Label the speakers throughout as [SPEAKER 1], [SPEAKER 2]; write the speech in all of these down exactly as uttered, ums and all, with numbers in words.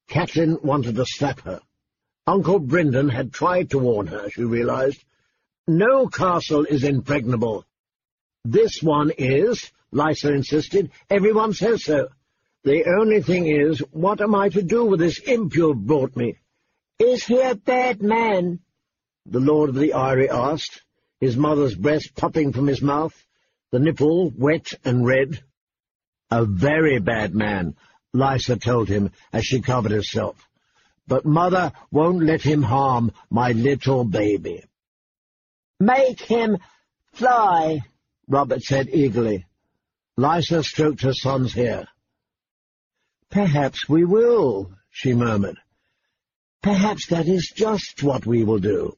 [SPEAKER 1] Catelyn wanted to slap her. Uncle Brynden had tried to warn her, she realized. No castle is impregnable. This one is, Lysa insisted. Everyone says so. The only thing is, what am I to do with this imp you've brought me?
[SPEAKER 2] Is he a bad man?
[SPEAKER 1] The Lord of the Eyrie asked, his mother's breast popping from his mouth, the nipple wet and red. A very bad man, Lysa told him as she covered herself. But Mother won't let him harm my little baby.
[SPEAKER 2] Make him fly,
[SPEAKER 1] Robert said eagerly. Lysa stroked her son's hair. Perhaps we will, she murmured. Perhaps that is just what we will do.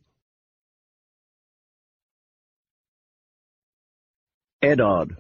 [SPEAKER 1] Eddard.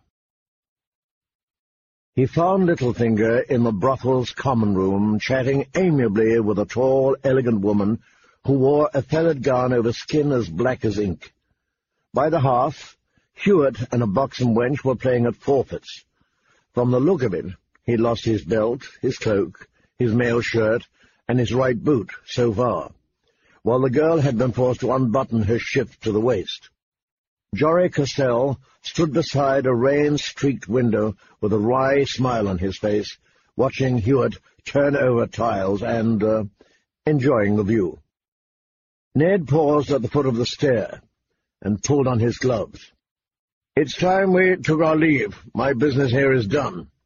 [SPEAKER 1] He found Littlefinger in the brothel's common room, chatting amiably with a tall, elegant woman who wore a feathered gown over skin as black as ink. By the hearth, Hewitt and a buxom wench were playing at forfeits. From the look of it, he'd lost his belt, his cloak, his mail shirt, and his right boot, so far, while the girl had been forced to unbutton her shift to the waist. Jory Castell stood beside a rain-streaked window with a wry smile on his face, watching Hewitt turn over tiles and, uh, enjoying the view. Ned paused at the foot of the stair and pulled on his gloves. "It's time we took our leave. My business here is done."